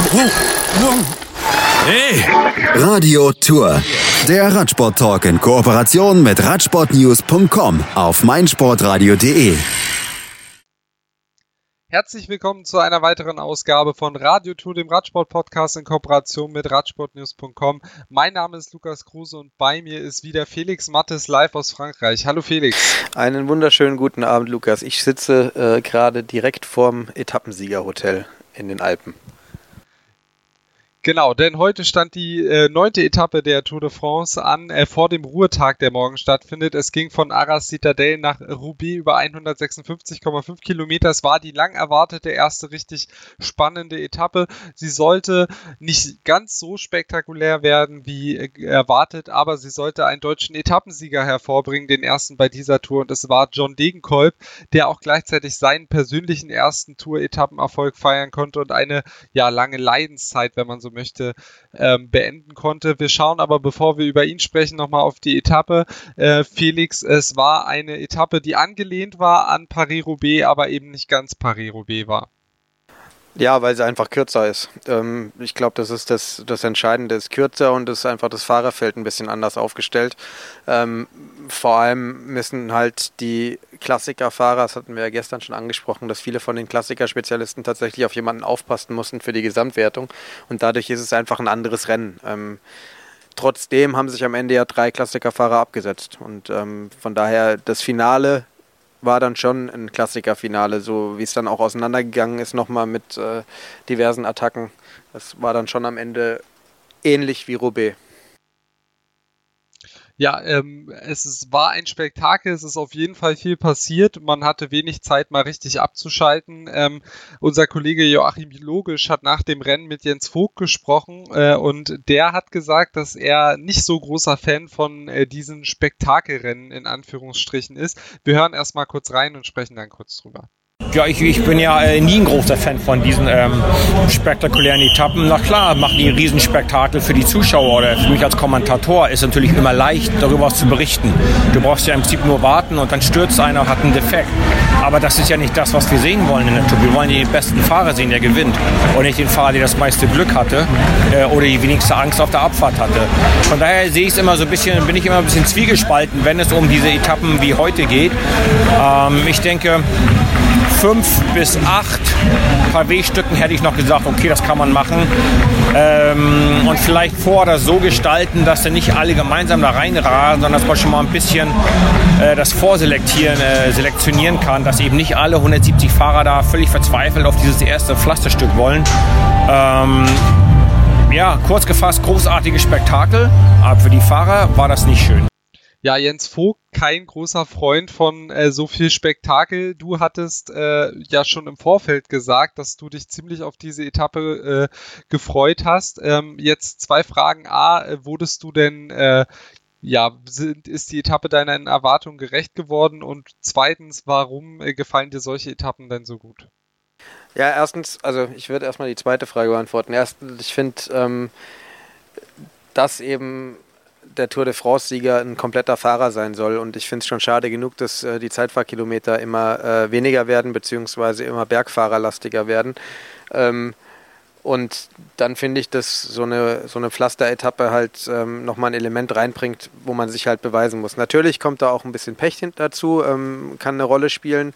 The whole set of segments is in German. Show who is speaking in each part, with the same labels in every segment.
Speaker 1: Hey!
Speaker 2: Radio Tour. Der Radsport-Talk in Kooperation mit Radsportnews.com auf meinsportradio.de.
Speaker 3: Herzlich willkommen zu einer weiteren Ausgabe von Radio Tour, dem Radsport-Podcast in Kooperation mit Radsportnews.com. Mein Name ist Lukas Kruse und bei mir ist wieder Felix Mattes live aus Frankreich. Hallo Felix.
Speaker 4: Einen wunderschönen guten Abend, Lukas. Ich sitze gerade direkt vorm Etappensiegerhotel in den Alpen.
Speaker 3: Genau, denn heute stand die 9. Etappe der Tour de France an, vor dem Ruhetag, der morgen stattfindet. Es ging von Arras Citadelle nach Roubaix über 156,5 Kilometer. Es war die lang erwartete erste richtig spannende Etappe. Sie sollte nicht ganz so spektakulär werden wie erwartet, aber sie sollte einen deutschen Etappensieger hervorbringen, den ersten bei dieser Tour. Und es war John Degenkolb, der auch gleichzeitig seinen persönlichen ersten Tour-Etappenerfolg feiern konnte und eine lange Leidenszeit, wenn man so möchte, beenden konnte. Wir schauen aber, bevor wir über ihn sprechen, nochmal auf die Etappe. Felix, es war eine Etappe, die angelehnt war an Paris-Roubaix, aber eben nicht ganz Paris-Roubaix war.
Speaker 4: Ja, weil sie einfach kürzer ist. Ich glaube, das ist das Entscheidende, ist kürzer und ist einfach das Fahrerfeld ein bisschen anders aufgestellt. Vor allem müssen halt die Klassikerfahrer, das hatten wir ja gestern schon angesprochen, dass viele von den Klassikerspezialisten tatsächlich auf jemanden aufpassen mussten für die Gesamtwertung und dadurch ist es einfach ein anderes Rennen. Trotzdem haben sich am Ende ja 3 Klassikerfahrer abgesetzt und von daher das Finale war dann schon ein Klassikerfinale, so wie es dann auch auseinandergegangen ist, nochmal mit diversen Attacken. Das war dann schon am Ende ähnlich wie Roubaix.
Speaker 3: Ja, war ein Spektakel, es ist auf jeden Fall viel passiert, man hatte wenig Zeit mal richtig abzuschalten. Unser Kollege Joachim Logisch hat nach dem Rennen mit Jens Vogt gesprochen und der hat gesagt, dass er nicht so großer Fan von diesen Spektakelrennen in Anführungsstrichen ist. Wir hören erstmal kurz rein und sprechen dann kurz drüber.
Speaker 5: Ja, ich bin ja nie ein großer Fan von diesen spektakulären Etappen. Na klar, machen die Riesenspektakel für die Zuschauer oder für mich als Kommentator ist natürlich immer leicht, darüber was zu berichten. Du brauchst ja im Prinzip nur warten und dann stürzt einer, hat einen Defekt. Aber das ist ja nicht das, was wir sehen wollen in der Tour. Wir wollen den besten Fahrer sehen, der gewinnt. Und nicht den Fahrer, der das meiste Glück hatte oder die wenigste Angst auf der Abfahrt hatte. Von daher bin ich immer ein bisschen zwiegespalten, wenn es um diese Etappen wie heute geht. Ich denke, 5 bis 8 Pavé-Stücken hätte ich noch gesagt, okay, das kann man machen. Und vielleicht vor oder so gestalten, dass dann nicht alle gemeinsam da reinrasen, sondern dass man schon mal ein bisschen das selektionieren kann, dass eben nicht alle 170 Fahrer da völlig verzweifelt auf dieses erste Pflasterstück wollen. Kurz gefasst, großartiges Spektakel, aber für die Fahrer war das nicht schön.
Speaker 3: Ja, Jens Vogt, kein großer Freund von so viel Spektakel. Du hattest ja schon im Vorfeld gesagt, dass du dich ziemlich auf diese Etappe gefreut hast. Jetzt 2 Fragen. A, wurdest du denn, ist die Etappe deinen Erwartungen gerecht geworden? Und zweitens, warum gefallen dir solche Etappen denn so gut?
Speaker 4: Ja, erstens, also ich würde erstmal die zweite Frage beantworten. Erstens, ich finde, dass eben der Tour de France-Sieger ein kompletter Fahrer sein soll und ich finde es schon schade genug, dass die Zeitfahrkilometer immer weniger werden, beziehungsweise immer bergfahrerlastiger werden. Und dann finde ich, dass so eine Pflasteretappe halt nochmal ein Element reinbringt, wo man sich halt beweisen muss. Natürlich kommt da auch ein bisschen Pech dazu, kann eine Rolle spielen.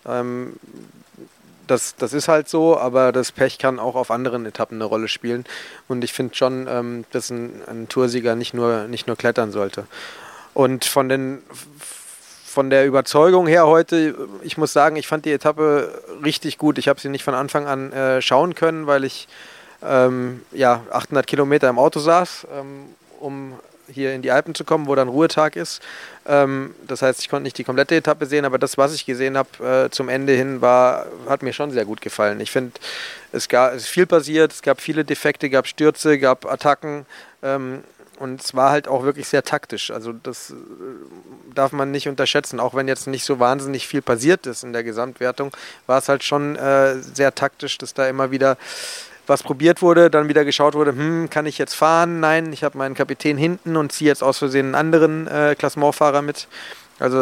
Speaker 4: Das ist halt so, aber das Pech kann auch auf anderen Etappen eine Rolle spielen. Und ich finde schon, dass ein Toursieger nicht nur klettern sollte. Und von der Überzeugung her heute, ich muss sagen, ich fand die Etappe richtig gut. Ich habe sie nicht von Anfang an schauen können, weil ich 800 Kilometer im Auto saß, um hier in die Alpen zu kommen, wo dann Ruhetag ist. Das heißt, ich konnte nicht die komplette Etappe sehen, aber das, was ich gesehen habe zum Ende hin, hat mir schon sehr gut gefallen. Ich finde, es ist viel passiert, es gab viele Defekte, gab Stürze, gab Attacken und es war halt auch wirklich sehr taktisch. Also das darf man nicht unterschätzen, auch wenn jetzt nicht so wahnsinnig viel passiert ist in der Gesamtwertung, war es halt schon sehr taktisch, dass da immer wieder was probiert wurde, dann wieder geschaut wurde, kann ich jetzt fahren? Nein, ich habe meinen Kapitän hinten und ziehe jetzt aus Versehen einen anderen Klassementfahrer mit. Also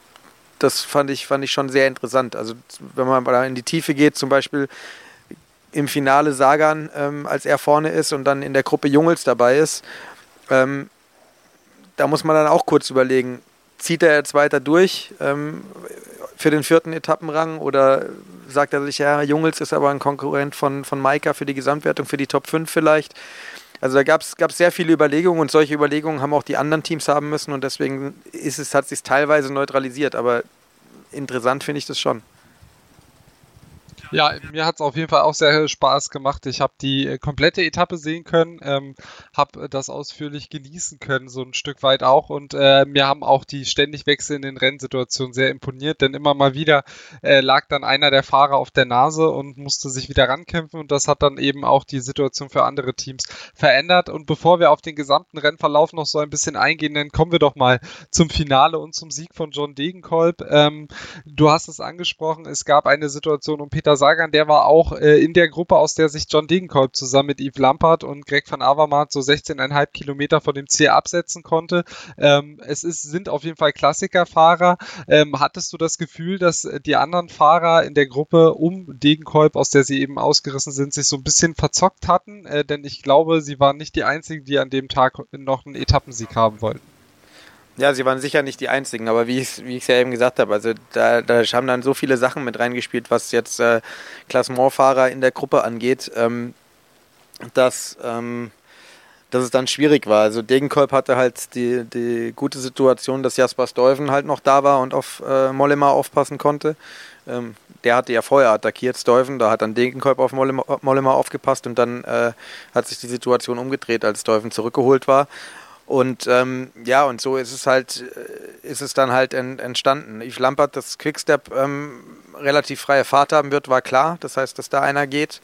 Speaker 4: das fand ich schon sehr interessant. Also wenn man da in die Tiefe geht, zum Beispiel im Finale Sagan, als er vorne ist und dann in der Gruppe Jungels dabei ist. Da muss man dann auch kurz überlegen, zieht er jetzt weiter durch für den 4. Etappenrang oder sagt er sich, ja, Jungels ist aber ein Konkurrent von Maika für die Gesamtwertung, für die Top 5 vielleicht. Also da gab es sehr viele Überlegungen und solche Überlegungen haben auch die anderen Teams haben müssen und deswegen hat sich teilweise neutralisiert, aber interessant finde ich das schon.
Speaker 3: Ja, mir hat es auf jeden Fall auch sehr Spaß gemacht. Ich habe die komplette Etappe sehen können, habe das ausführlich genießen können, so ein Stück weit auch. Und mir haben auch die ständig wechselnden Rennsituationen sehr imponiert, denn immer mal wieder lag dann einer der Fahrer auf der Nase und musste sich wieder rankämpfen. Und das hat dann eben auch die Situation für andere Teams verändert. Und bevor wir auf den gesamten Rennverlauf noch so ein bisschen eingehen, dann kommen wir doch mal zum Finale und zum Sieg von John Degenkolb. Du hast es angesprochen, es gab eine Situation um Peter Sagan, der war auch in der Gruppe, aus der sich John Degenkolb zusammen mit Yves Lampaert und Greg van Avermaet so 16,5 Kilometer von dem Ziel absetzen konnte. Sind auf jeden Fall Klassikerfahrer. Hattest du das Gefühl, dass die anderen Fahrer in der Gruppe um Degenkolb, aus der sie eben ausgerissen sind, sich so ein bisschen verzockt hatten? Denn ich glaube, sie waren nicht die einzigen, die an dem Tag noch einen Etappensieg haben wollten.
Speaker 4: Ja, sie waren sicher nicht die Einzigen, aber wie ich es ja eben gesagt habe, also da haben dann so viele Sachen mit reingespielt, was jetzt Klassementfahrer in der Gruppe angeht, dass es dann schwierig war. Also Degenkolb hatte halt die gute Situation, dass Jasper Stuyven halt noch da war und auf Mollema aufpassen konnte. Der hatte ja vorher attackiert, Stuyven, da hat dann Degenkolb auf Mollema aufgepasst und dann hat sich die Situation umgedreht, als Stuyven zurückgeholt war. Und und so ist es dann halt entstanden. Yves Lampaert, dass Quickstep relativ freie Fahrt haben wird, war klar. Das heißt, dass da einer geht.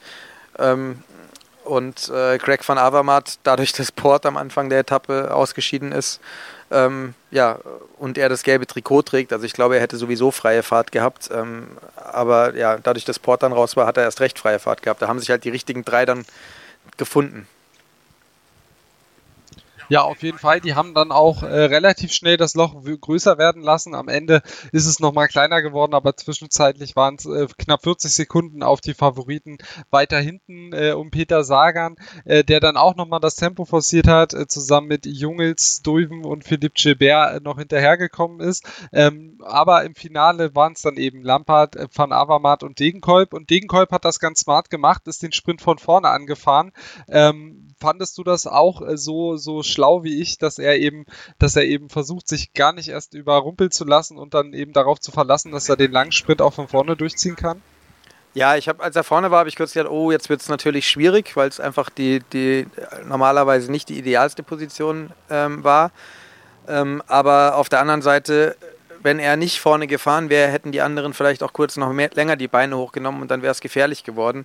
Speaker 4: Und Greg van Avermaet, dadurch, dass Poort am Anfang der Etappe ausgeschieden ist, und er das gelbe Trikot trägt, also ich glaube, er hätte sowieso freie Fahrt gehabt. Aber ja, dadurch, dass Poort dann raus war, hat er erst recht freie Fahrt gehabt. Da haben sich halt die richtigen 3 dann gefunden.
Speaker 3: Ja, auf jeden Fall. Die haben dann auch relativ schnell das Loch größer werden lassen. Am Ende ist es nochmal kleiner geworden, aber zwischenzeitlich waren es knapp 40 Sekunden auf die Favoriten weiter hinten um Peter Sagan, der dann auch nochmal das Tempo forciert hat, zusammen mit Jungels, Stuyven und Philippe Gilbert noch hinterhergekommen ist. Aber im Finale waren es dann eben Lampaert, Van Avermaet und Degenkolb. Und Degenkolb hat das ganz smart gemacht, ist den Sprint von vorne angefahren. Fandest du das auch so schlau wie ich, dass er eben versucht, sich gar nicht erst überrumpeln zu lassen und dann eben darauf zu verlassen, dass er den langen Sprint auch von vorne durchziehen kann?
Speaker 4: Ja, als er vorne war, habe ich kurz gedacht, oh, jetzt wird es natürlich schwierig, weil es einfach die normalerweise nicht die idealste Position war. Aber auf der anderen Seite, wenn er nicht vorne gefahren wäre, hätten die anderen vielleicht auch kurz noch länger die Beine hochgenommen und dann wäre es gefährlich geworden.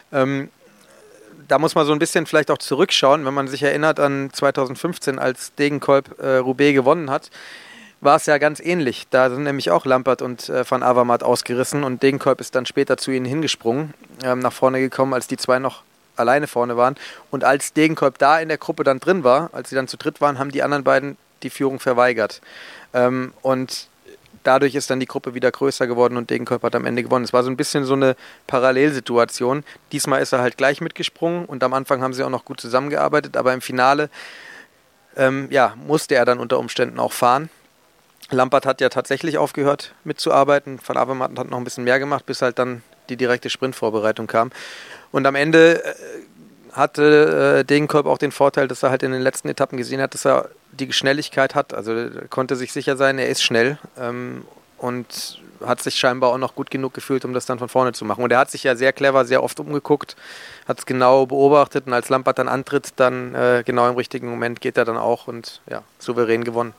Speaker 4: Da muss man so ein bisschen vielleicht auch zurückschauen, wenn man sich erinnert an 2015, als Degenkolb Roubaix gewonnen hat, war es ja ganz ähnlich. Da sind nämlich auch Lampaert und Van Avermaet ausgerissen und Degenkolb ist dann später zu ihnen hingesprungen, nach vorne gekommen, als die 2 noch alleine vorne waren. Und als Degenkolb da in der Gruppe dann drin war, als sie dann zu dritt waren, haben die anderen beiden die Führung verweigert. Und dadurch ist dann die Gruppe wieder größer geworden und Degenkolb hat am Ende gewonnen. Es war so ein bisschen so eine Parallelsituation. Diesmal ist er halt gleich mitgesprungen und am Anfang haben sie auch noch gut zusammengearbeitet, aber im Finale musste er dann unter Umständen auch fahren. Lampaert hat ja tatsächlich aufgehört mitzuarbeiten. Van Avermaet hat noch ein bisschen mehr gemacht, bis halt dann die direkte Sprintvorbereitung kam. Und am Ende hatte Degenkolb auch den Vorteil, dass er halt in den letzten Etappen gesehen hat, dass er die Schnelligkeit hat. Also er konnte sich sicher sein, er ist schnell und hat sich scheinbar auch noch gut genug gefühlt, um das dann von vorne zu machen. Und er hat sich ja sehr clever, sehr oft umgeguckt, hat es genau beobachtet und als Lampaert dann antritt, dann genau im richtigen Moment geht er dann auch und ja, souverän gewonnen.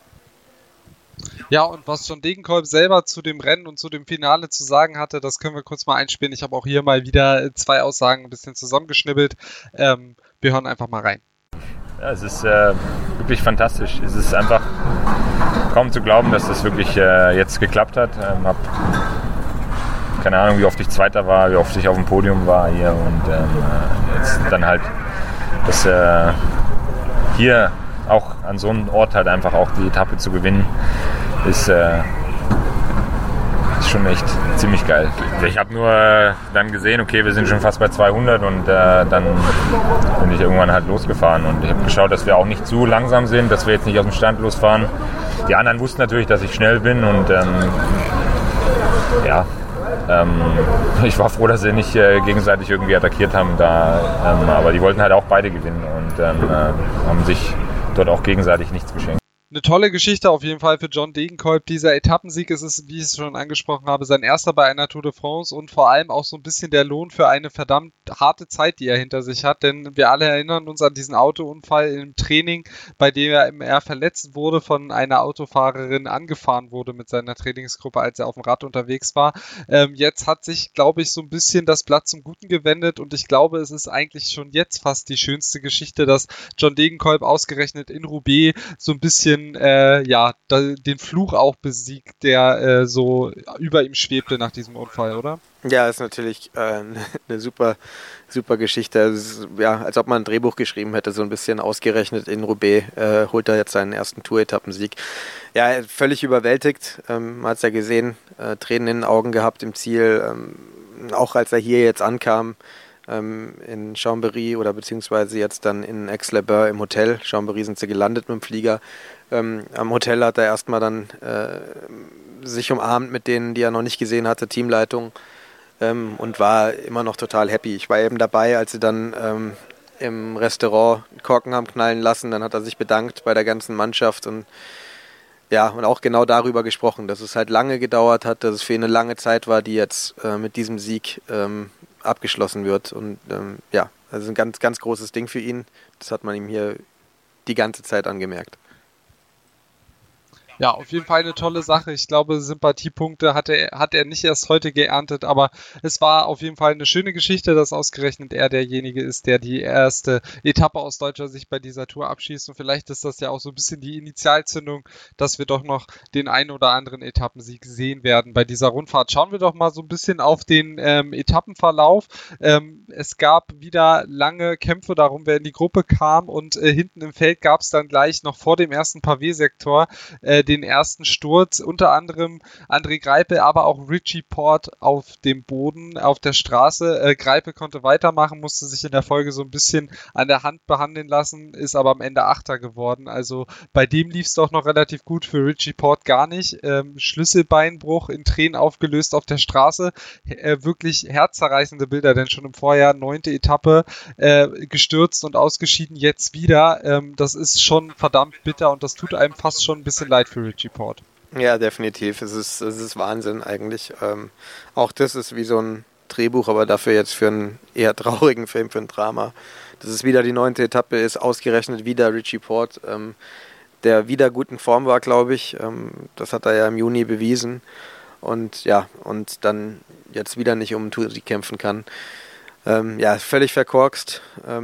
Speaker 3: Ja, und was John Degenkolb selber zu dem Rennen und zu dem Finale zu sagen hatte, das können wir kurz mal einspielen. Ich habe auch hier mal wieder 2 Aussagen ein bisschen zusammengeschnibbelt. Wir hören einfach mal rein.
Speaker 1: Ja, es ist wirklich fantastisch. Es ist einfach kaum zu glauben, dass das wirklich jetzt geklappt hat. Hab keine Ahnung, wie oft ich Zweiter war, wie oft ich auf dem Podium war hier und jetzt dann halt das hier auch an so einem Ort halt einfach auch die Etappe zu gewinnen, ist schon echt ziemlich geil. Ich habe nur dann gesehen, okay, wir sind schon fast bei 200 und dann bin ich irgendwann halt losgefahren und ich habe geschaut, dass wir auch nicht zu langsam sind, dass wir jetzt nicht aus dem Stand losfahren. Die anderen wussten natürlich, dass ich schnell bin und ich war froh, dass sie nicht gegenseitig irgendwie attackiert haben, aber die wollten halt auch beide gewinnen und haben sich dort auch gegenseitig nichts geschenkt.
Speaker 3: Eine tolle Geschichte auf jeden Fall für John Degenkolb. Dieser Etappensieg, es ist, wie ich es schon angesprochen habe, sein erster bei einer Tour de France und vor allem auch so ein bisschen der Lohn für eine verdammt harte Zeit, die er hinter sich hat. Denn wir alle erinnern uns an diesen Autounfall im Training, bei dem er verletzt wurde, von einer Autofahrerin angefahren wurde mit seiner Trainingsgruppe, als er auf dem Rad unterwegs war. Jetzt hat sich, glaube ich, so ein bisschen das Blatt zum Guten gewendet und ich glaube, es ist eigentlich schon jetzt fast die schönste Geschichte, dass John Degenkolb ausgerechnet in Roubaix so ein bisschen den Fluch auch besiegt, der so über ihm schwebte nach diesem Unfall, oder?
Speaker 4: Ja, ist natürlich eine super, super Geschichte. Ist, als ob man ein Drehbuch geschrieben hätte, so ein bisschen ausgerechnet in Roubaix holt er jetzt seinen ersten Tour-Etappensieg. Ja, völlig überwältigt, man hat es ja gesehen, Tränen in den Augen gehabt im Ziel, auch als er hier jetzt ankam, in Chambéry oder beziehungsweise jetzt dann in Aix-les-Bains im Hotel. Chambéry sind sie gelandet mit dem Flieger. Am Hotel hat er erstmal dann sich umarmt mit denen, die er noch nicht gesehen hatte, Teamleitung, und war immer noch total happy. Ich war eben dabei, als sie dann im Restaurant Korken haben knallen lassen. Dann hat er sich bedankt bei der ganzen Mannschaft und auch genau darüber gesprochen, dass es halt lange gedauert hat, dass es für ihn eine lange Zeit war, die jetzt mit diesem Sieg abgeschlossen wird. Und also ein ganz, ganz großes Ding für ihn. Das hat man ihm hier die ganze Zeit angemerkt.
Speaker 3: Ja, auf jeden Fall eine tolle Sache. Ich glaube, Sympathiepunkte hat er nicht erst heute geerntet, aber es war auf jeden Fall eine schöne Geschichte, dass ausgerechnet er derjenige ist, der die erste Etappe aus deutscher Sicht bei dieser Tour abschießt. Und vielleicht ist das ja auch so ein bisschen die Initialzündung, dass wir doch noch den einen oder anderen Etappensieg sehen werden bei dieser Rundfahrt. Schauen wir doch mal so ein bisschen auf den Etappenverlauf. Es gab wieder lange Kämpfe darum, wer in die Gruppe kam und hinten im Feld gab es dann gleich noch vor dem ersten Pavé-Sektor den ersten Sturz, unter anderem André Greipel, aber auch Richie Porte auf dem Boden, auf der Straße. Greipel konnte weitermachen, musste sich in der Folge so ein bisschen an der Hand behandeln lassen, ist aber am Ende Achter geworden. Also bei dem lief es doch noch relativ gut, für Richie Porte gar nicht. Schlüsselbeinbruch, in Tränen aufgelöst auf der Straße. Wirklich herzzerreißende Bilder, denn schon im Vorjahr 9. Etappe gestürzt und ausgeschieden, jetzt wieder. Das ist schon verdammt bitter und das tut einem fast schon ein bisschen leid für Richie Porte.
Speaker 4: Ja, definitiv. Es ist Wahnsinn eigentlich. Auch das ist wie so ein Drehbuch, aber dafür jetzt für einen eher traurigen Film, für ein Drama. Dass es wieder die 9. Etappe ist, ausgerechnet wieder Richie Porte, der wieder gut in Form war, glaube ich. Das hat er ja im Juni bewiesen. Und dann jetzt wieder nicht um einen Toursieg kämpfen kann. Völlig verkorkst.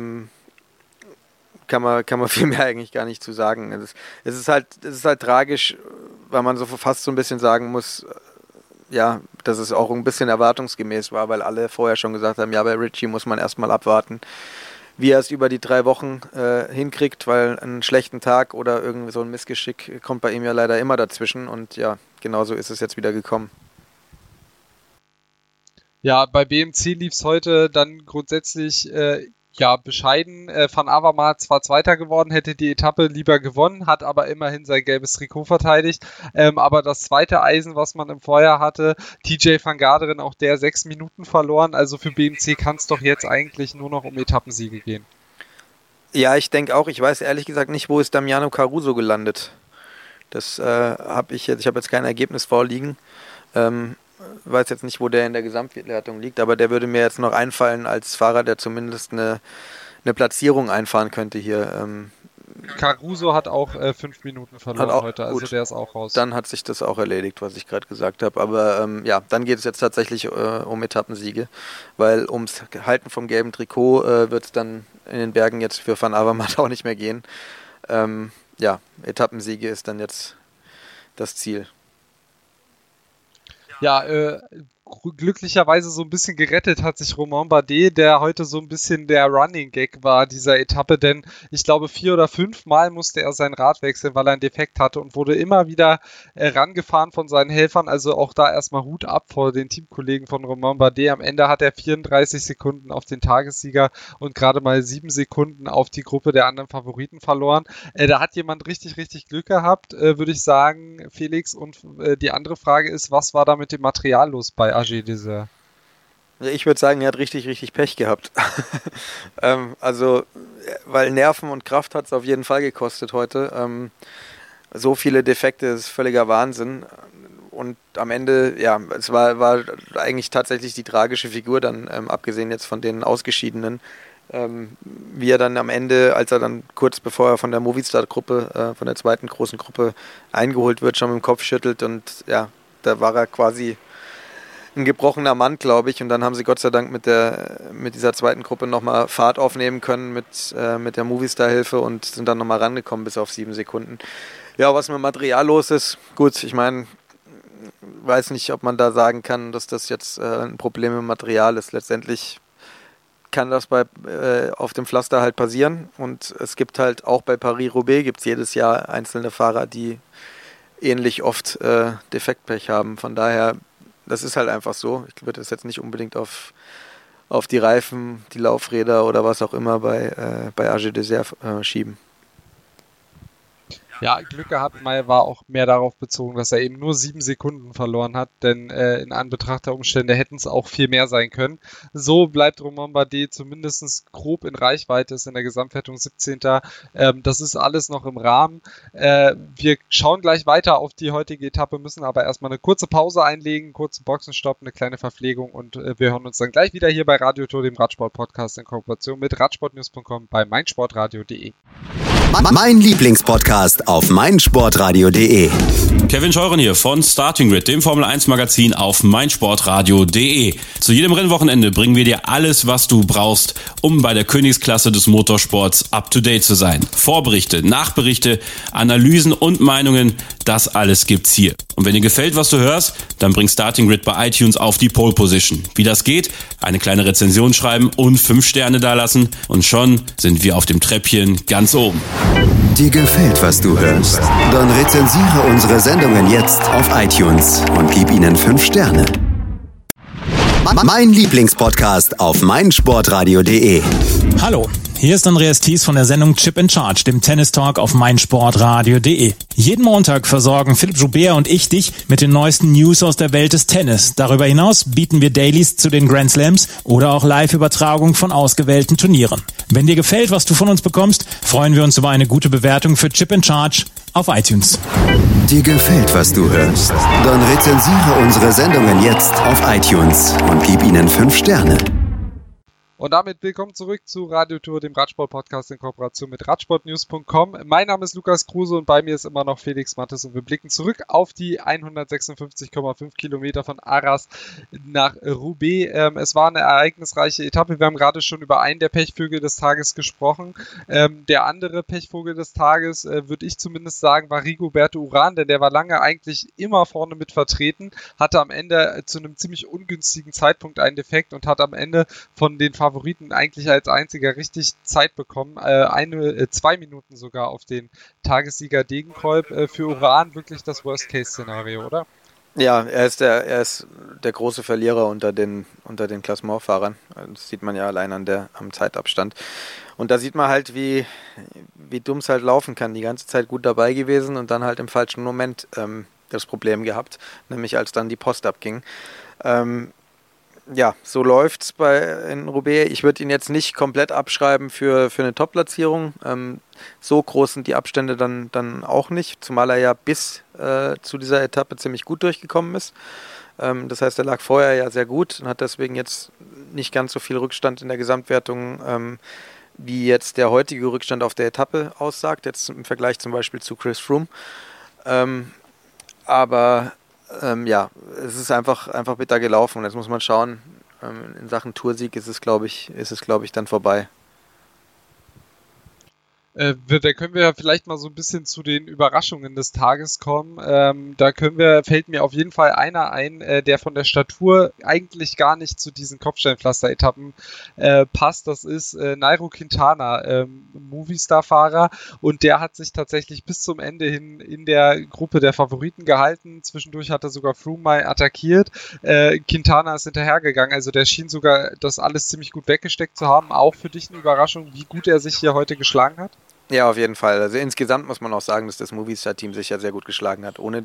Speaker 4: Kann man viel mehr eigentlich gar nicht zu sagen. Es ist halt tragisch, weil man so fast so ein bisschen sagen muss, dass es auch ein bisschen erwartungsgemäß war, weil alle vorher schon gesagt haben, bei Richie muss man erstmal abwarten, wie er es über die 3 Wochen hinkriegt, weil einen schlechten Tag oder irgendwie so ein Missgeschick kommt bei ihm ja leider immer dazwischen und genauso ist es jetzt wieder gekommen.
Speaker 3: Ja, bei BMC lief es heute dann grundsätzlich bescheiden. Van Avermaet zwar Zweiter geworden, hätte die Etappe lieber gewonnen, hat aber immerhin sein gelbes Trikot verteidigt. Aber das zweite Eisen, was man im Vorjahr hatte, TJ van Garderen, auch der 6 Minuten verloren. Also für BMC kann es doch jetzt eigentlich nur noch um Etappensiege gehen. Ja,
Speaker 4: ich denke auch. Ich weiß ehrlich gesagt nicht, wo ist Damiano Caruso gelandet. Das habe ich jetzt. Ich habe jetzt kein Ergebnis vorliegen. Weiß jetzt nicht, wo der in der Gesamtwertung liegt, aber der würde mir jetzt noch einfallen als Fahrer, der zumindest eine Platzierung einfahren könnte hier.
Speaker 3: Caruso hat auch 5 Minuten verloren heute, also gut. Der ist auch raus.
Speaker 4: Dann hat sich das auch erledigt, was ich gerade gesagt habe. Aber dann geht es jetzt tatsächlich um Etappensiege, weil ums Halten vom gelben Trikot wird es dann in den Bergen jetzt für Van Avermaet auch nicht mehr gehen. Etappensiege ist dann jetzt das Ziel.
Speaker 3: Ja, glücklicherweise so ein bisschen gerettet hat sich Romain Bardet, der heute so ein bisschen der Running Gag war dieser Etappe, denn ich glaube 4 oder 5 Mal musste er sein Rad wechseln, weil er einen Defekt hatte und wurde immer wieder rangefahren von seinen Helfern, also auch da erstmal Hut ab vor den Teamkollegen von Romain Bardet. Am Ende hat er 34 Sekunden auf den Tagessieger und gerade mal 7 Sekunden auf die Gruppe der anderen Favoriten verloren. Da hat jemand richtig, richtig Glück gehabt, würde ich sagen, Felix, und die andere Frage ist, was war da mit dem Material los bei AG Desert?
Speaker 4: Ich würde sagen, er hat richtig, richtig Pech gehabt. Also, weil Nerven und Kraft hat es auf jeden Fall gekostet heute. So viele Defekte ist völliger Wahnsinn. Und am Ende, ja, es war eigentlich tatsächlich die tragische Figur dann, abgesehen jetzt von den Ausgeschiedenen, wie er dann am Ende, als er dann kurz bevor er von der Movistar-Gruppe, von der zweiten großen Gruppe eingeholt wird, schon mit dem Kopf schüttelt und ja, da war er quasi ein gebrochener Mann, glaube ich, und dann haben sie Gott sei Dank mit dieser zweiten Gruppe nochmal Fahrt aufnehmen können mit der Movistar-Hilfe und sind dann nochmal rangekommen bis auf 7 Sekunden. Ja, was mit Material los ist, gut, ich meine, weiß nicht, ob man da sagen kann, dass das jetzt ein Problem im Material ist. Letztendlich kann das auf dem Pflaster halt passieren und es gibt halt auch bei Paris-Roubaix gibt es jedes Jahr einzelne Fahrer, die ähnlich oft Defektpech haben. Von daher, das ist halt einfach so. Ich würde das jetzt nicht unbedingt auf die Reifen, die Laufräder oder was auch immer bei AG Desert schieben.
Speaker 3: Ja, Glück gehabt, war auch mehr darauf bezogen, dass er eben nur 7 Sekunden verloren hat, denn in Anbetracht der Umstände hätten es auch viel mehr sein können. So bleibt Romain Bardet zumindest grob in Reichweite, ist in der Gesamtwertung 17. Das ist alles noch im Rahmen. Wir schauen gleich weiter auf die heutige Etappe, müssen aber erstmal eine kurze Pause einlegen, kurzen Boxenstopp, eine kleine Verpflegung und wir hören uns dann gleich wieder hier bei Radio Tour, dem Radsport-Podcast in Kooperation mit radsportnews.com bei meinsportradio.de.
Speaker 2: Mein Lieblingspodcast auf meinsportradio.de.
Speaker 6: Kevin Scheuren hier von Starting Grid, dem Formel 1 Magazin auf meinsportradio.de. Zu jedem Rennwochenende bringen wir dir alles, was du brauchst, um bei der Königsklasse des Motorsports up to date zu sein. Vorberichte, Nachberichte, Analysen und Meinungen, das alles gibt's hier. Und wenn dir gefällt, was du hörst, dann bring Starting Grid bei iTunes auf die Pole Position. Wie das geht? Eine kleine Rezension schreiben und 5 Sterne dalassen und schon sind wir auf dem Treppchen ganz oben.
Speaker 2: Dir gefällt, was du hörst? Dann rezensiere unsere Sendungen jetzt auf iTunes und gib ihnen 5 Sterne. Mein Lieblingspodcast auf meinsportradio.de.
Speaker 7: Hallo, hier ist Andreas Thies von der Sendung Chip in Charge, dem Tennis-Talk auf meinsportradio.de. Jeden Montag versorgen Philipp Joubert und ich dich mit den neuesten News aus der Welt des Tennis. Darüber hinaus bieten wir Dailies zu den Grand Slams oder auch Live-Übertragung von ausgewählten Turnieren. Wenn dir gefällt, was du von uns bekommst, freuen wir uns über eine gute Bewertung für Chip in Charge auf iTunes.
Speaker 2: Dir gefällt, was du hörst? Dann rezensiere unsere Sendungen jetzt auf iTunes und gib ihnen 5 Sterne.
Speaker 3: Und damit willkommen zurück zu Radio Tour, dem Radsport-Podcast in Kooperation mit radsportnews.com. Mein Name ist Lukas Kruse und bei mir ist immer noch Felix Mattes und wir blicken zurück auf die 156,5 Kilometer von Arras nach Roubaix. Es war eine ereignisreiche Etappe. Wir haben gerade schon über einen der Pechvögel des Tages gesprochen. Der andere Pechvogel des Tages, würde ich zumindest sagen, war Rigoberto Urán, denn der war lange eigentlich immer vorne mit vertreten, hatte am Ende zu einem ziemlich ungünstigen Zeitpunkt einen Defekt und hat am Ende von den Favoriten eigentlich als einziger richtig Zeit bekommen. 2 Minuten sogar auf den Tagessieger Degenkolb. Für Urán wirklich das Worst-Case-Szenario, oder?
Speaker 4: Ja, er ist der große Verlierer unter den Klassementfahrern. Das sieht man ja allein am Zeitabstand. Und da sieht man halt, wie dumm es halt laufen kann. Die ganze Zeit gut dabei gewesen und dann halt im falschen Moment das Problem gehabt, nämlich als dann die Post abging. Ja, so läuft's in Roubaix. Ich würde ihn jetzt nicht komplett abschreiben für eine Top-Platzierung. So groß sind die Abstände dann auch nicht, zumal er ja bis zu dieser Etappe ziemlich gut durchgekommen ist. Das heißt, er lag vorher ja sehr gut und hat deswegen jetzt nicht ganz so viel Rückstand in der Gesamtwertung, wie jetzt der heutige Rückstand auf der Etappe aussagt, jetzt im Vergleich zum Beispiel zu Chris Froome. Aber ja, es ist einfach bitter gelaufen und jetzt muss man schauen, in Sachen Toursieg ist es, glaube ich, dann vorbei.
Speaker 3: Da können wir vielleicht mal so ein bisschen zu den Überraschungen des Tages kommen. Fällt mir auf jeden Fall einer ein, der von der Statur eigentlich gar nicht zu diesen Kopfsteinpflaster-Etappen passt. Das ist Nairo Quintana, Movistar-Fahrer, und der hat sich tatsächlich bis zum Ende hin in der Gruppe der Favoriten gehalten. Zwischendurch hat er sogar Froome mal attackiert. Quintana ist hinterhergegangen, also der schien sogar das alles ziemlich gut weggesteckt zu haben. Auch für dich eine Überraschung, wie gut er sich hier heute geschlagen hat?
Speaker 4: Ja, auf jeden Fall. Also insgesamt muss man auch sagen, dass das Movistar-Team sich ja sehr gut geschlagen hat. Ohne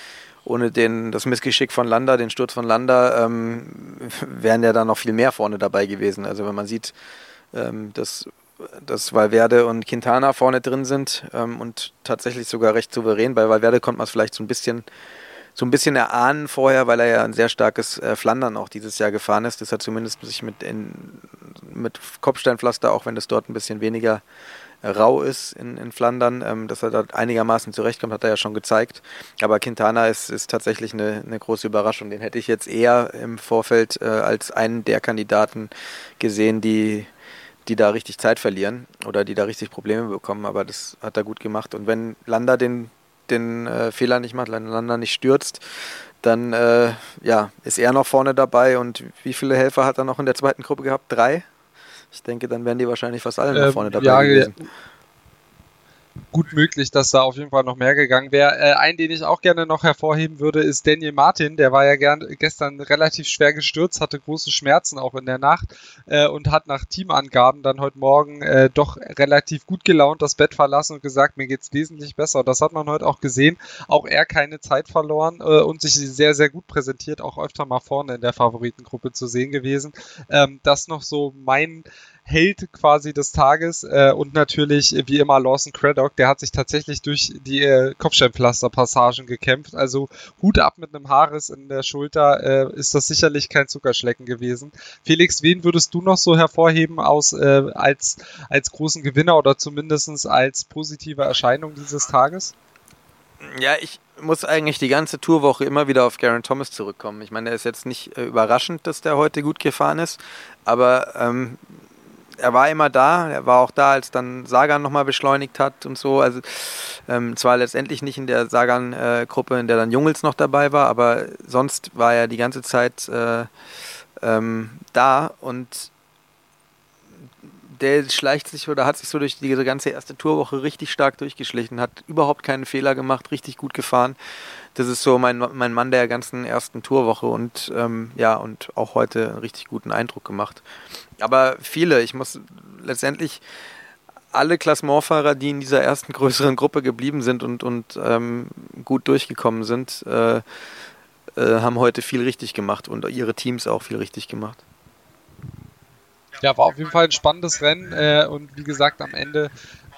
Speaker 4: das Missgeschick von Landa, den Sturz von Landa, wären ja da noch viel mehr vorne dabei gewesen. Also wenn man sieht, dass Valverde und Quintana vorne drin sind und tatsächlich sogar recht souverän. Bei Valverde konnte man es vielleicht so ein bisschen erahnen vorher, weil er ja ein sehr starkes Flandern auch dieses Jahr gefahren ist. Das hat zumindest sich mit Kopfsteinpflaster, auch wenn das dort ein bisschen weniger rau ist in Flandern, dass er da einigermaßen zurechtkommt, hat er ja schon gezeigt. Aber Quintana ist tatsächlich eine große Überraschung. Den hätte ich jetzt eher im Vorfeld als einen der Kandidaten gesehen, die da richtig Zeit verlieren oder die da richtig Probleme bekommen. Aber das hat er gut gemacht. Und wenn Landa den Fehler nicht macht, wenn Landa nicht stürzt, dann ist er noch vorne dabei. Und wie viele Helfer hat er noch in der zweiten Gruppe gehabt? 3? Ich denke, dann wären die wahrscheinlich fast alle nach vorne dabei gewesen.
Speaker 3: Gut möglich, dass da auf jeden Fall noch mehr gegangen wäre. Einen, den ich auch gerne noch hervorheben würde, ist Daniel Martin. Der war ja gestern relativ schwer gestürzt, hatte große Schmerzen auch in der Nacht und hat nach Teamangaben dann heute Morgen doch relativ gut gelaunt das Bett verlassen und gesagt, mir geht's wesentlich besser. Das hat man heute auch gesehen. Auch er keine Zeit verloren und sich sehr, sehr gut präsentiert, auch öfter mal vorne in der Favoritengruppe zu sehen gewesen. Das noch so mein Held quasi des Tages und natürlich wie immer Lawson Craddock, der hat sich tatsächlich durch die Kopfsteinpflasterpassagen gekämpft, also Hut ab mit einem Haarriss in der Schulter, ist das sicherlich kein Zuckerschlecken gewesen. Felix, wen würdest du noch so hervorheben als großen Gewinner oder zumindest als positive Erscheinung dieses Tages?
Speaker 4: Ja, ich muss eigentlich die ganze Tourwoche immer wieder auf Geraint Thomas zurückkommen. Ich meine, er ist jetzt nicht überraschend, dass der heute gut gefahren ist, aber er war immer da, er war auch da, als dann Sagan nochmal beschleunigt hat und so, also zwar letztendlich nicht in der Sagan-Gruppe, in der dann Jungels noch dabei war, aber sonst war er die ganze Zeit da und der schleicht sich oder hat sich so durch diese ganze erste Tourwoche richtig stark durchgeschlichen, hat überhaupt keinen Fehler gemacht, richtig gut gefahren. Das ist so mein Mann der ganzen ersten Tourwoche und und auch heute einen richtig guten Eindruck gemacht. Aber ich muss letztendlich alle Klassementfahrer, die in dieser ersten größeren Gruppe geblieben sind und gut durchgekommen sind, haben heute viel richtig gemacht und ihre Teams auch viel richtig gemacht.
Speaker 3: Ja, war auf jeden Fall ein spannendes Rennen und wie gesagt, am Ende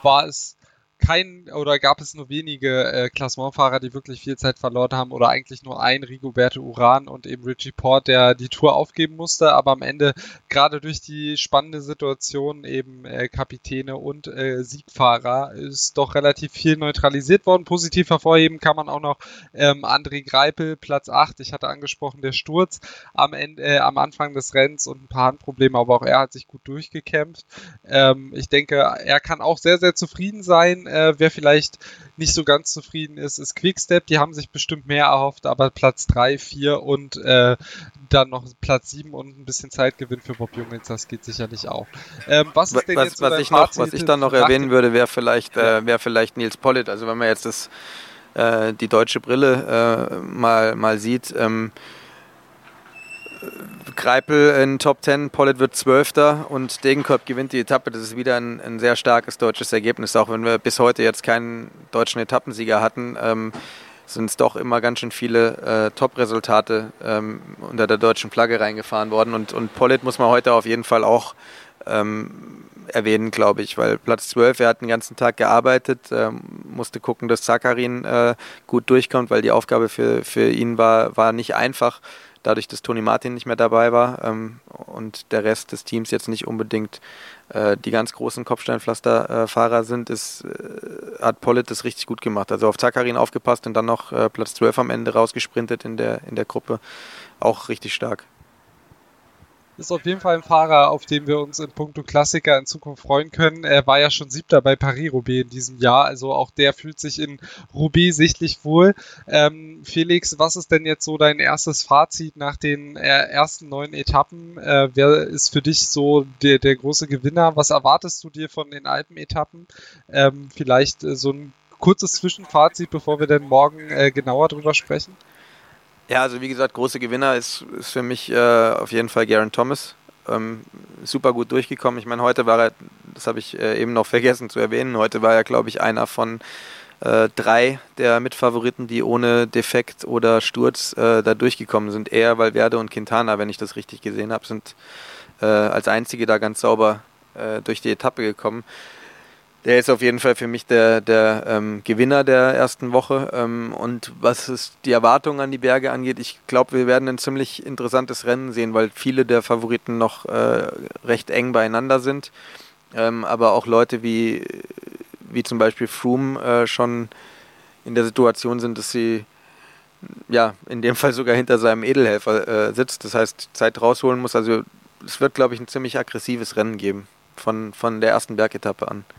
Speaker 3: gab es nur wenige Klassementfahrer, die wirklich viel Zeit verloren haben oder eigentlich nur ein, Rigoberto Urán und eben Richie Porte, der die Tour aufgeben musste, aber am Ende gerade durch die spannende Situation eben Kapitäne und Siegfahrer ist doch relativ viel neutralisiert worden. Positiv hervorheben kann man auch noch André Greipel, Platz 8, ich hatte angesprochen, der Sturz am Anfang des Rennens und ein paar Handprobleme, aber auch er hat sich gut durchgekämpft. Ich denke, er kann auch sehr, sehr zufrieden sein. Wer vielleicht nicht so ganz zufrieden ist Quickstep. Die haben sich bestimmt mehr erhofft, aber Platz 3, 4 und dann noch Platz 7 und ein bisschen Zeitgewinn für Bob Jungels, das geht sicherlich auch. Was
Speaker 4: ich dann noch erwähnen würde, wäre vielleicht Nils Politt. Also wenn man jetzt die deutsche Brille mal sieht, Greipel in Top 10, Politt wird 12. und Degenkolb gewinnt die Etappe. Das ist wieder ein sehr starkes deutsches Ergebnis. Auch wenn wir bis heute jetzt keinen deutschen Etappensieger hatten, sind es doch immer ganz schön viele Top-Resultate unter der deutschen Flagge reingefahren worden. Und Politt muss man heute auf jeden Fall auch erwähnen, glaube ich, weil Platz 12, er hat den ganzen Tag gearbeitet, musste gucken, dass Sakharin gut durchkommt, weil die Aufgabe für ihn war nicht einfach. Dadurch, dass Tony Martin nicht mehr dabei war und der Rest des Teams jetzt nicht unbedingt die ganz großen Kopfsteinpflasterfahrer sind, hat Politt das richtig gut gemacht. Also auf Sakharin aufgepasst und dann noch Platz 12 am Ende rausgesprintet in der Gruppe. Auch richtig stark.
Speaker 3: ist auf jeden Fall ein Fahrer, auf den wir uns in puncto Klassiker in Zukunft freuen können. Er war ja schon 7. bei Paris-Roubaix in diesem Jahr, also auch der fühlt sich in Roubaix sichtlich wohl. Felix, was ist denn jetzt so dein erstes Fazit nach den ersten 9 Etappen? Wer ist für dich so der große Gewinner? Was erwartest du dir von den Alpen-Etappen? Vielleicht so ein kurzes Zwischenfazit, bevor wir dann morgen genauer drüber sprechen.
Speaker 4: Ja, also wie gesagt, große Gewinner ist für mich auf jeden Fall Geraint Thomas. Super gut durchgekommen. Ich meine, heute war er, das habe ich eben noch vergessen zu erwähnen, heute war er, glaube ich, einer von 3 der Mitfavoriten, die ohne Defekt oder Sturz da durchgekommen sind. Er, Valverde und Quintana, wenn ich das richtig gesehen habe, sind als einzige da ganz sauber durch die Etappe gekommen. Der ist auf jeden Fall für mich der Gewinner der ersten Woche. Und was die Erwartungen an die Berge angeht, ich glaube, wir werden ein ziemlich interessantes Rennen sehen, weil viele der Favoriten noch recht eng beieinander sind. Aber auch Leute wie zum Beispiel Froome schon in der Situation sind, dass sie ja in dem Fall sogar hinter seinem Edelhelfer sitzt. Das heißt, Zeit rausholen muss. Also es wird, glaube ich, ein ziemlich aggressives Rennen geben von der ersten Bergetappe an.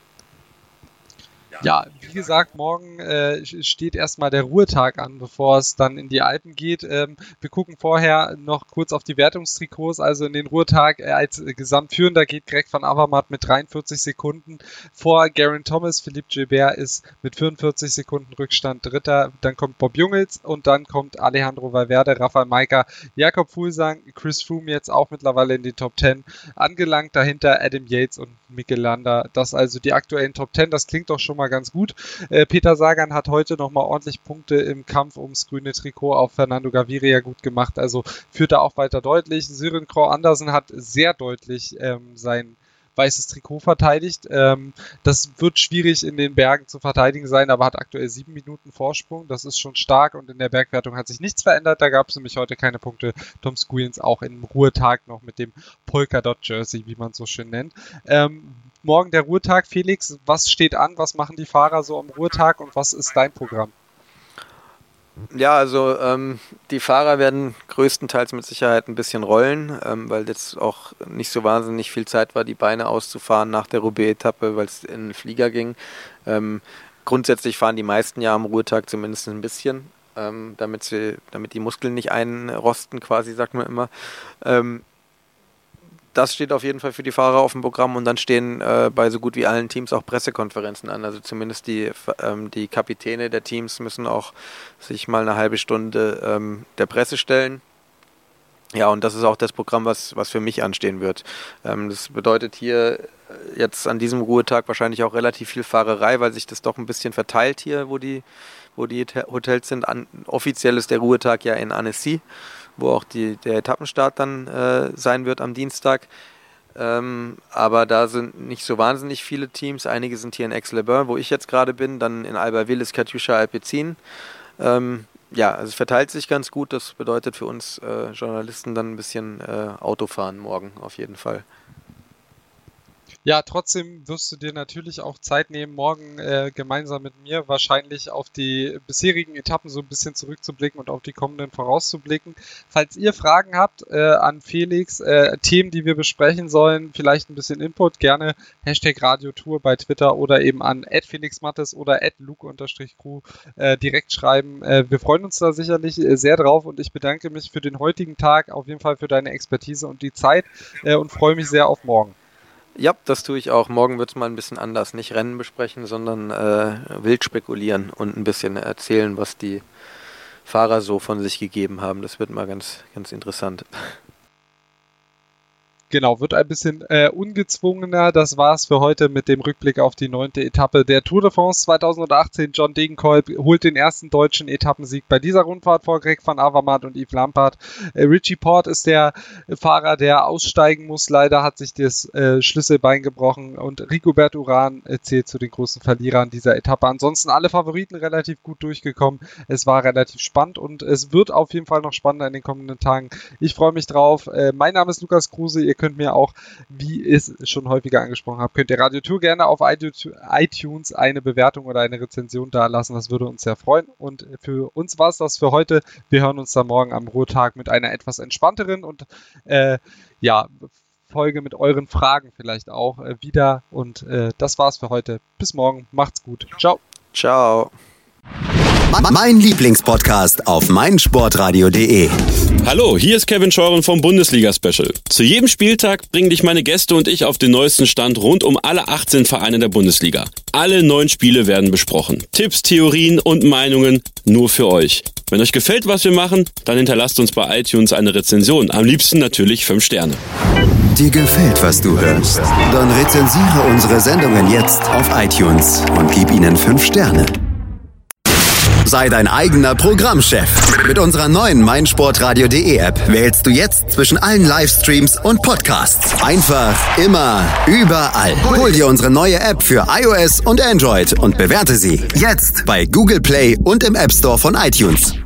Speaker 3: Ja, wie gesagt, morgen steht erstmal der Ruhetag an, bevor es dann in die Alpen geht. Wir gucken vorher noch kurz auf die Wertungstrikots. Also in den Ruhetag als Gesamtführender geht Greg van Avermaet mit 43 Sekunden vor Geraint Thomas. Philippe Gilbert ist mit 44 Sekunden Rückstand Dritter. Dann kommt Bob Jungels und dann kommt Alejandro Valverde, Rafael Majka, Jakob Fuglsang, Chris Froome jetzt auch mittlerweile in den Top 10 angelangt. Dahinter Adam Yates und Mikel Landa. Das also die aktuellen Top 10. Das klingt doch schon mal ganz gut. Peter Sagan hat heute nochmal ordentlich Punkte im Kampf ums grüne Trikot auf Fernando Gaviria gut gemacht, also führt er auch weiter deutlich. Søren Kragh Andersen hat sehr deutlich sein weißes Trikot verteidigt. Das wird schwierig in den Bergen zu verteidigen sein, aber hat aktuell 7 Minuten Vorsprung. Das ist schon stark und in der Bergwertung hat sich nichts verändert. Da gab es nämlich heute keine Punkte. Tom Squeens auch im Ruhetag noch mit dem Polkadot-Jersey, wie man es so schön nennt. Morgen der Ruhetag. Felix, was steht an? Was machen die Fahrer so am Ruhetag und was ist dein Programm?
Speaker 4: Ja, also die Fahrer werden größtenteils mit Sicherheit ein bisschen rollen, weil jetzt auch nicht so wahnsinnig viel Zeit war, die Beine auszufahren nach der Roubaix-Etappe, weil es in den Flieger ging. Grundsätzlich fahren die meisten ja am Ruhetag zumindest ein bisschen, damit die Muskeln nicht einrosten quasi, sagt man immer. Das steht auf jeden Fall für die Fahrer auf dem Programm und dann stehen bei so gut wie allen Teams auch Pressekonferenzen an. Also zumindest die Kapitäne der Teams müssen auch sich mal eine halbe Stunde der Presse stellen. Ja, und das ist auch das Programm, was für mich anstehen wird. Das bedeutet hier jetzt an diesem Ruhetag wahrscheinlich auch relativ viel Fahrerei, weil sich das doch ein bisschen verteilt hier, wo die Hotels sind. Offiziell ist der Ruhetag ja in Annecy, wo auch der Etappenstart dann sein wird am Dienstag. Aber da sind nicht so wahnsinnig viele Teams. Einige sind hier in Aix-les-Bains, wo ich jetzt gerade bin. Dann in Albertville ist Katusha Alpecin. Ja, also es verteilt sich ganz gut. Das bedeutet für uns Journalisten dann ein bisschen Autofahren morgen auf jeden Fall.
Speaker 3: Ja, trotzdem wirst du dir natürlich auch Zeit nehmen, morgen gemeinsam mit mir wahrscheinlich auf die bisherigen Etappen so ein bisschen zurückzublicken und auf die kommenden vorauszublicken. Falls ihr Fragen habt an Felix, Themen, die wir besprechen sollen, vielleicht ein bisschen Input, gerne #Radiotour bei Twitter oder eben an @felixmattes oder @luke_crew direkt schreiben. Wir freuen uns da sicherlich sehr drauf und ich bedanke mich für den heutigen Tag, auf jeden Fall für deine Expertise und die Zeit und freue mich sehr auf morgen.
Speaker 4: Ja, das tue ich auch. Morgen wird es mal ein bisschen anders. Nicht Rennen besprechen, sondern wild spekulieren und ein bisschen erzählen, was die Fahrer so von sich gegeben haben. Das wird mal ganz, ganz interessant.
Speaker 3: Genau, wird ein bisschen ungezwungener. Das war's für heute mit dem Rückblick auf die 9. Etappe der Tour de France 2018. John Degenkolb holt den ersten deutschen Etappensieg bei dieser Rundfahrt vor Greg van Avermaet und Yves Lampaert. Richie Porte ist der Fahrer, der aussteigen muss. Leider hat sich das Schlüsselbein gebrochen und Rigobert Urán zählt zu den großen Verlierern dieser Etappe. Ansonsten alle Favoriten relativ gut durchgekommen. Es war relativ spannend und es wird auf jeden Fall noch spannender in den kommenden Tagen. Ich freue mich drauf. Mein Name ist Lukas Kruse. Ihr könnt könnt mir auch, wie ich es schon häufiger angesprochen habe, könnt ihr Radio Tour gerne auf iTunes eine Bewertung oder eine Rezension da lassen. Das würde uns sehr freuen. Und für uns war es das für heute. Wir hören uns dann morgen am Ruhetag mit einer etwas entspannteren und Folge mit euren Fragen vielleicht auch wieder. Und das war's für heute. Bis morgen. Macht's gut. Ciao.
Speaker 4: Ciao.
Speaker 2: Mein Lieblingspodcast auf meinsportradio.de.
Speaker 6: Hallo, hier ist Kevin Scheuren vom Bundesliga-Special. Zu jedem Spieltag bringen dich meine Gäste und ich auf den neuesten Stand rund um alle 18 Vereine der Bundesliga. Alle 9 Spiele werden besprochen. Tipps, Theorien und Meinungen nur für euch. Wenn euch gefällt, was wir machen, dann hinterlasst uns bei iTunes eine Rezension. Am liebsten natürlich 5 Sterne.
Speaker 2: Dir gefällt, was du hörst? Dann rezensiere unsere Sendungen jetzt auf iTunes und gib ihnen 5 Sterne. Sei dein eigener Programmchef. Mit unserer neuen meinsportradio.de App wählst du jetzt zwischen allen Livestreams und Podcasts. Einfach, immer, überall. Hol dir unsere neue App für iOS und Android und bewerte sie jetzt bei Google Play und im App Store von iTunes.